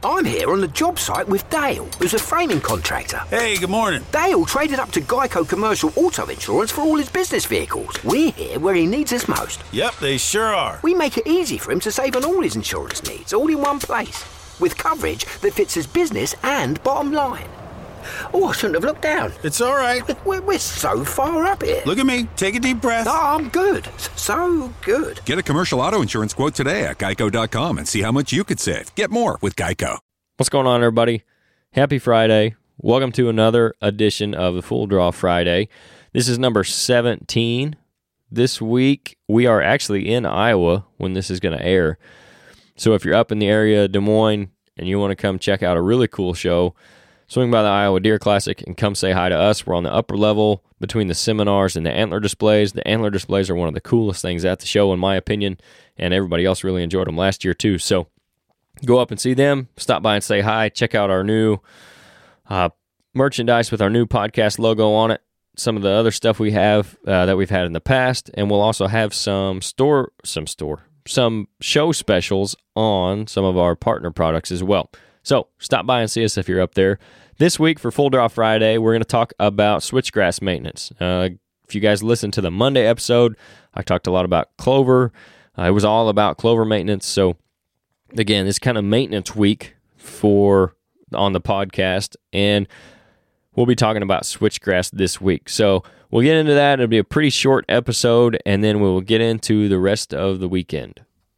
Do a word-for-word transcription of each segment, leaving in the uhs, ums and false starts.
I'm here on the job site with Dale, who's a framing contractor. Hey, good morning. Dale traded up to Geico Commercial Auto Insurance for all his business vehicles. We're here where he needs us most. Yep, they sure are. We make it easy for him to save on all his insurance needs, all in one place, with coverage that fits his business and bottom line. Oh, I shouldn't have looked down. It's all right. We're, we're so far up here. Look at me. Take a deep breath. Oh, I'm good. So good. Get a commercial auto insurance quote today at geico dot com and see how much you could save. Get more with Geico. What's going on, everybody? Happy Friday. Welcome to another edition of the Full Draw Friday. This is number seventeen. This week, we are actually in Iowa when this is going to air. So if you're up in the area of Des Moines and you want to come check out a really cool show, swing by the Iowa Deer Classic and come say hi to us. We're on the upper level between the seminars and the antler displays. The antler displays are one of the coolest things at the show, in my opinion, and everybody else really enjoyed them last year, too. So go up and see them, stop by and say hi, check out our new uh, merchandise with our new podcast logo on it, some of the other stuff we have uh, that we've had in the past, and we'll also have some store, some store, some show specials on some of our partner products as well. So stop by and see us if you're up there. This week for Full Draw Friday, we're going to talk about switchgrass maintenance. Uh, if you guys listened to the Monday episode, I talked a lot about clover. Uh, it was all about clover maintenance. So again, this kind of maintenance week for on the podcast, and we'll be talking about switchgrass this week. So we'll get into that. It'll be a pretty short episode, and then we will get into the rest of the weekend.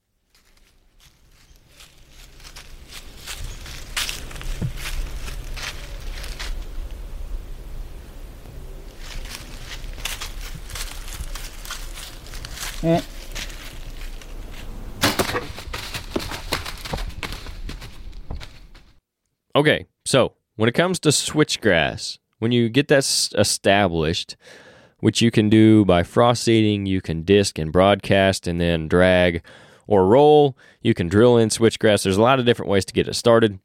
Okay, so when it comes to switchgrass, when you get that established, which you can do by frost seeding, you can disc and broadcast and then drag or roll, you can drill in switchgrass. There's a lot of different ways to get it started.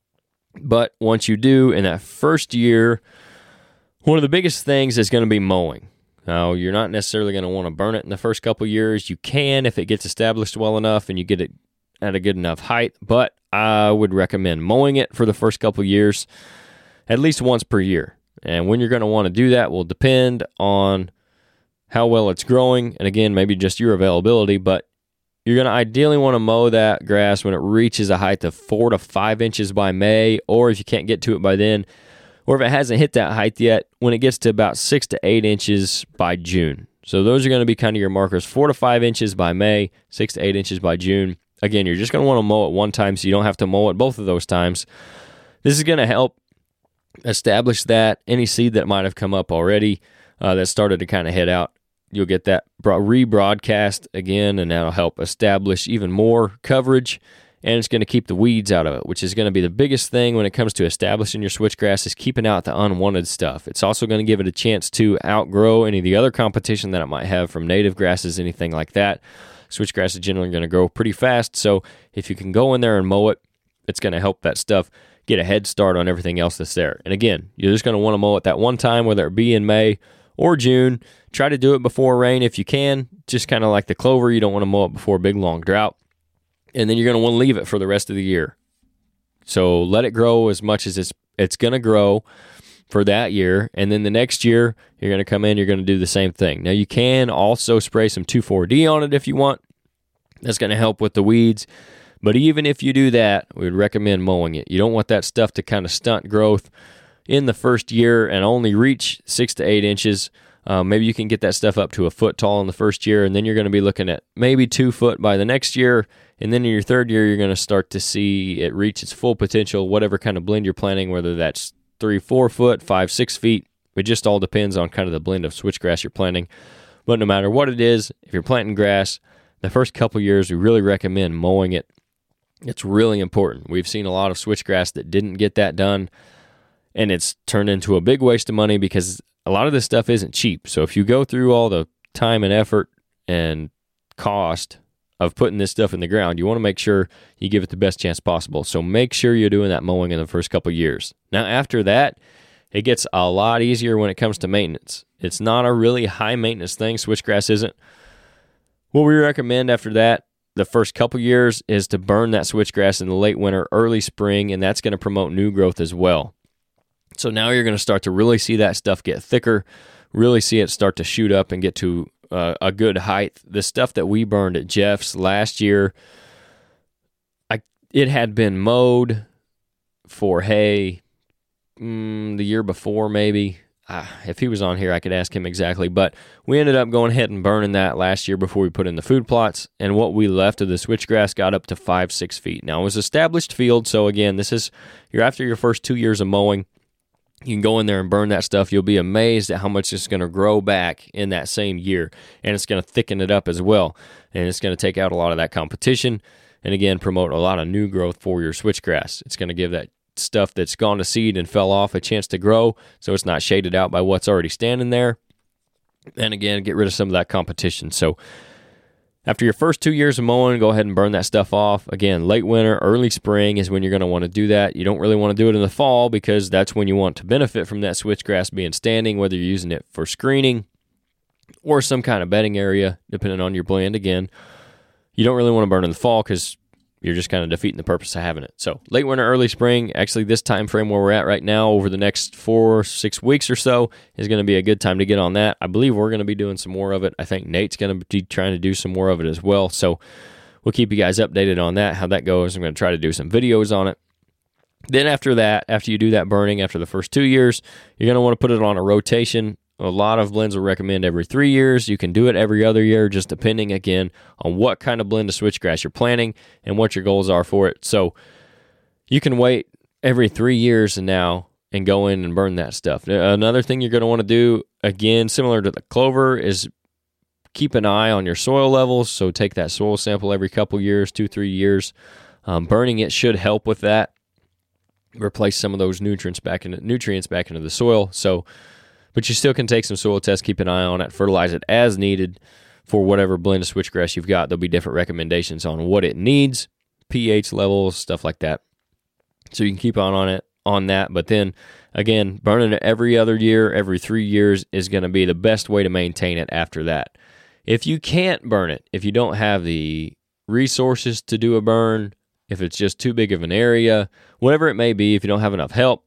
But once you do, in that first year, one of the biggest things is going to be mowing. Now, you're not necessarily going to want to burn it in the first couple years. You can if it gets established well enough and you get it at a good enough height, but I would recommend mowing it for the first couple years, at least once per year. And when you're going to want to do that will depend on how well it's growing, and again, maybe just your availability, but you're going to ideally want to mow that grass when it reaches a height of four to five inches by May, or if you can't get to it by then, or if it hasn't hit that height yet, when it gets to about six to eight inches by June. So those are going to be kind of your markers, four to five inches by May, six to eight inches by June. Again, you're just going to want to mow it one time so you don't have to mow it both of those times. This is going to help establish that. Any seed that might have come up already uh, that started to kind of head out, you'll get that rebroadcast again, and that'll help establish even more coverage. And it's going to keep the weeds out of it, which is going to be the biggest thing when it comes to establishing your switchgrass, is keeping out the unwanted stuff. It's also going to give it a chance to outgrow any of the other competition that it might have from native grasses, anything like that. Switchgrass is generally going to grow pretty fast, so if you can go in there and mow it, it's going to help that stuff get a head start on everything else that's there. And again, you're just going to want to mow it that one time, whether it be in May or June. Try to do it before rain if you can, just kind of like the clover. You don't want to mow it before a big, long drought. And then you're going to want to leave it for the rest of the year. So let it grow as much as it's it's going to grow for that year. And then the next year, you're going to come in, you're going to do the same thing. Now, you can also spray some two four D on it if you want. That's going to help with the weeds. But even if you do that, we would recommend mowing it. You don't want that stuff to kind of stunt growth in the first year and only reach six to eight inches. Uh, maybe you can get that stuff up to a foot tall in the first year, and then you're going to be looking at maybe two foot by the next year. And then in your third year, you're going to start to see it reach its full potential, whatever kind of blend you're planting, whether that's three, four foot, five, six feet. It just all depends on kind of the blend of switchgrass you're planting. But no matter what it is, if you're planting grass, the first couple years, we really recommend mowing it. It's really important. We've seen a lot of switchgrass that didn't get that done, and it's turned into a big waste of money because a lot of this stuff isn't cheap. So if you go through all the time and effort and cost of putting this stuff in the ground, you want to make sure you give it the best chance possible. So make sure you're doing that mowing in the first couple years. Now, after that, it gets a lot easier when it comes to maintenance. It's not a really high maintenance thing. Switchgrass isn't. What we recommend after that the first couple years is to burn that switchgrass in the late winter, early spring, and that's going to promote new growth as well. So now you're going to start to really see that stuff get thicker, really see it start to shoot up and get to uh, a good height. The stuff that we burned at Jeff's last year, I it had been mowed for hay mm, the year before maybe. Uh, if he was on here, I could ask him exactly. But we ended up going ahead and burning that last year before we put in the food plots. And what we left of the switchgrass got up to five, six feet. Now, it was established field. So, again, this is you're after your first two years of mowing. You can go in there and burn that stuff. You'll be amazed at how much it's going to grow back in that same year. And it's going to thicken it up as well. And it's going to take out a lot of that competition. And, again, promote a lot of new growth for your switchgrass. It's going to give that stuff that's gone to seed and fell off a chance to grow, so it's not shaded out by what's already standing there. And again, get rid of some of that competition. So after your first two years of mowing, go ahead and burn that stuff off. Again, late winter, early spring is when you're going to want to do that. You don't really want to do it in the fall because that's when you want to benefit from that switchgrass being standing, whether you're using it for screening or some kind of bedding area, depending on your blend. Again, you don't really want to burn in the fall because you're just kind of defeating the purpose of having it. So late winter, early spring, actually this time frame where we're at right now over the next four, six weeks or so is going to be a good time to get on that. I believe we're going to be doing some more of it. I think Nate's going to be trying to do some more of it as well. So we'll keep you guys updated on that, how that goes. I'm going to try to do some videos on it. Then after that, after you do that burning, after the first two years, you're going to want to put it on a rotation. A lot of blends will recommend every three years. You can do it every other year, just depending, again, on what kind of blend of switchgrass you're planting and what your goals are for it. So you can wait every three years now and go in and burn that stuff. Another thing you're going to want to do, again, similar to the clover, is keep an eye on your soil levels. So take that soil sample every couple years, two, three years. Um, burning it should help with that. Replace some of those nutrients back into nutrients back into the soil. So But you still can take some soil tests, keep an eye on it, fertilize it as needed for whatever blend of switchgrass you've got. There'll be different recommendations on what it needs, pH levels, stuff like that. So you can keep on on it on that. But then, again, burning it every other year, every three years is going to be the best way to maintain it after that. If you can't burn it, if you don't have the resources to do a burn, if it's just too big of an area, whatever it may be, if you don't have enough help,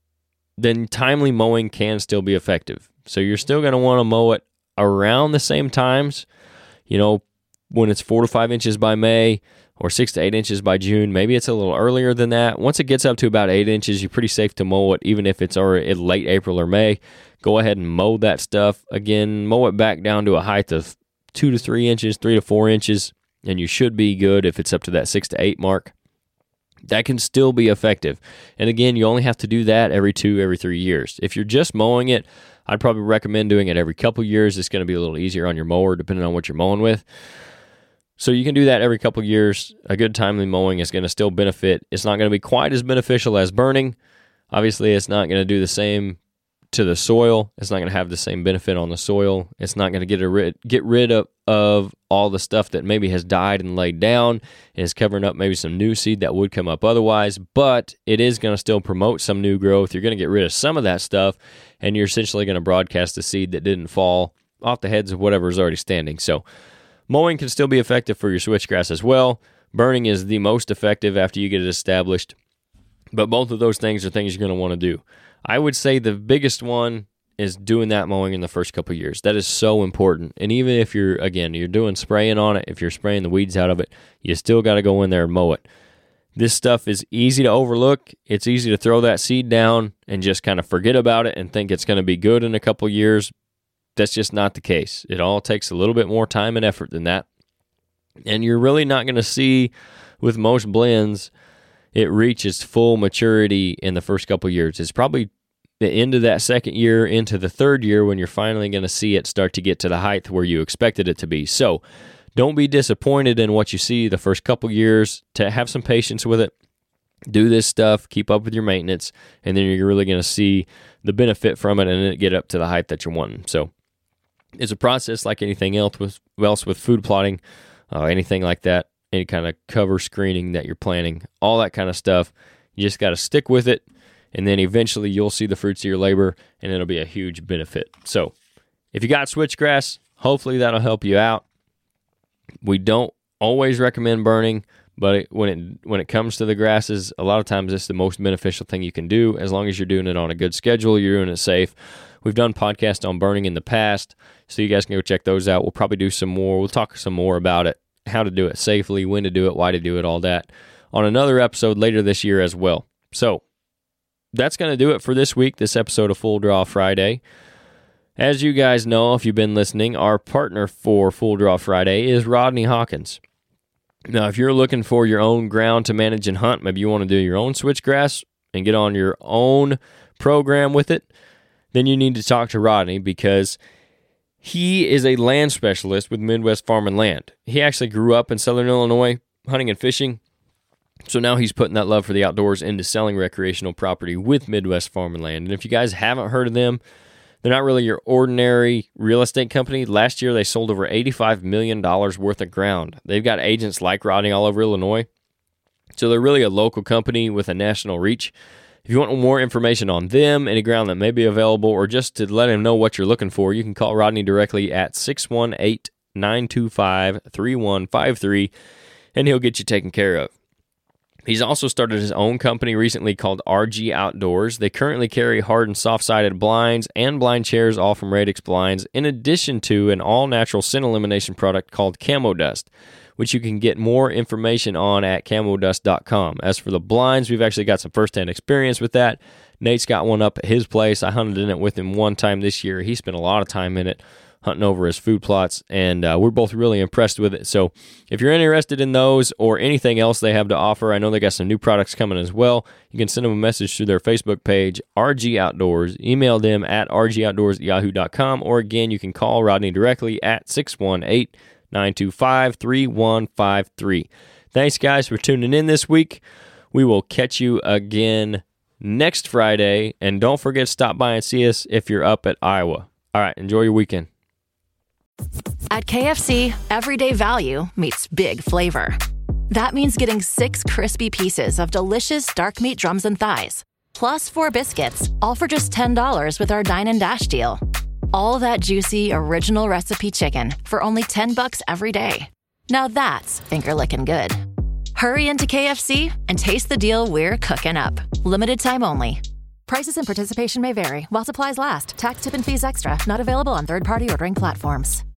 then timely mowing can still be effective. So you're still going to want to mow it around the same times, you know, when it's four to five inches by May or six to eight inches by June. Maybe it's a little earlier than that. Once it gets up to about eight inches, you're pretty safe to mow it, even if it's already late April or May. Go ahead and mow that stuff. Again, mow it back down to a height of two to three inches, three to four inches, and you should be good if it's up to that six to eight mark. That can still be effective. And again, you only have to do that every two, every three years. If you're just mowing it, I'd probably recommend doing it every couple years. It's going to be a little easier on your mower depending on what you're mowing with. So you can do that every couple years. A good timely mowing is going to still benefit. It's not going to be quite as beneficial as burning. Obviously, it's not going to do the same to the soil. It's not going to have the same benefit on the soil. It's not going to get a rid, get rid of, of all the stuff that maybe has died and laid down. It is covering up maybe some new seed that would come up otherwise, but it is going to still promote some new growth. You're going to get rid of some of that stuff, and you're essentially going to broadcast the seed that didn't fall off the heads of whatever is already standing. So mowing can still be effective for your switchgrass as well. Burning is the most effective after you get it established, but both of those things are things you're going to want to do. I would say the biggest one is doing that mowing in the first couple of years. That is so important. And even if you're, again, you're doing spraying on it, if you're spraying the weeds out of it, you still got to go in there and mow it. This stuff is easy to overlook. It's easy to throw that seed down and just kind of forget about it and think it's going to be good in a couple of years. That's just not the case. It all takes a little bit more time and effort than that. And you're really not going to see, with most blends, it reaches full maturity in the first couple of years. It's probably the end of that second year into the third year when you're finally going to see it start to get to the height where you expected it to be. So don't be disappointed in what you see the first couple of years. To have some patience with it. Do this stuff, keep up with your maintenance, and then you're really going to see the benefit from it and it get up to the height that you're wanting. So it's a process like anything else with, else with food plotting, uh, anything like that. Any kind of cover screening that you're planning, all that kind of stuff. You just got to stick with it, and then eventually you'll see the fruits of your labor, and it'll be a huge benefit. So if you got switchgrass, hopefully that'll help you out. We don't always recommend burning, but it, when it when it comes to the grasses, a lot of times it's the most beneficial thing you can do as long as you're doing it on a good schedule, you're doing it safe. We've done podcasts on burning in the past, so you guys can go check those out. We'll probably do some more. We'll talk some more about it, how to do it safely, when to do it, why to do it, all that, on another episode later this year as well. So that's going to do it for this week, this episode of Full Draw Friday. As you guys know, if you've been listening, our partner for Full Draw Friday is Rodney Hawkins. Now, if you're looking for your own ground to manage and hunt, maybe you want to do your own switchgrass and get on your own program with it, then you need to talk to Rodney because he is a land specialist with Midwest Farm and Land. He actually grew up in Southern Illinois hunting and fishing, so now he's putting that love for the outdoors into selling recreational property with Midwest Farm and Land. And if you guys haven't heard of them, they're not really your ordinary real estate company. Last year, they sold over eighty-five million dollars worth of ground. They've got agents like Rodney all over Illinois, so they're really a local company with a national reach. If you want more information on them, any ground that may be available, or just to let him know what you're looking for, you can call Rodney directly at six one eight, nine two five, three one five three, and he'll get you taken care of. He's also started his own company recently called R G Outdoors. They currently carry hard and soft-sided blinds and blind chairs, all from Radix Blinds, in addition to an all-natural scent elimination product called Camo Dust, which you can get more information on at camo dust dot com. As for the blinds, we've actually got some first-hand experience with that. Nate's got one up at his place. I hunted in it with him one time this year. He spent a lot of time in it, hunting over his food plots, and uh, we're both really impressed with it. So if you're interested in those or anything else they have to offer, I know they got some new products coming as well. You can send them a message through their Facebook page, R G Outdoors. Email them at r g outdoors at yahoo dot com, or again, you can call Rodney directly at six one eight, nine two five, three one five three. Thanks, guys, for tuning in this week. We will catch you again next Friday, and don't forget to stop by and see us if you're up at Iowa. All right, enjoy your weekend. At K F C, everyday value meets big flavor. That means getting six crispy pieces of delicious dark meat drums and thighs, plus four biscuits, all for just ten dollars with our Dine and Dash deal. All that juicy, original recipe chicken for only ten bucks every day. Now that's finger-licking good. Hurry into K F C and taste the deal we're cooking up. Limited time only. Prices and participation may vary while supplies last. Tax, tip, and fees extra. Not available on third-party ordering platforms.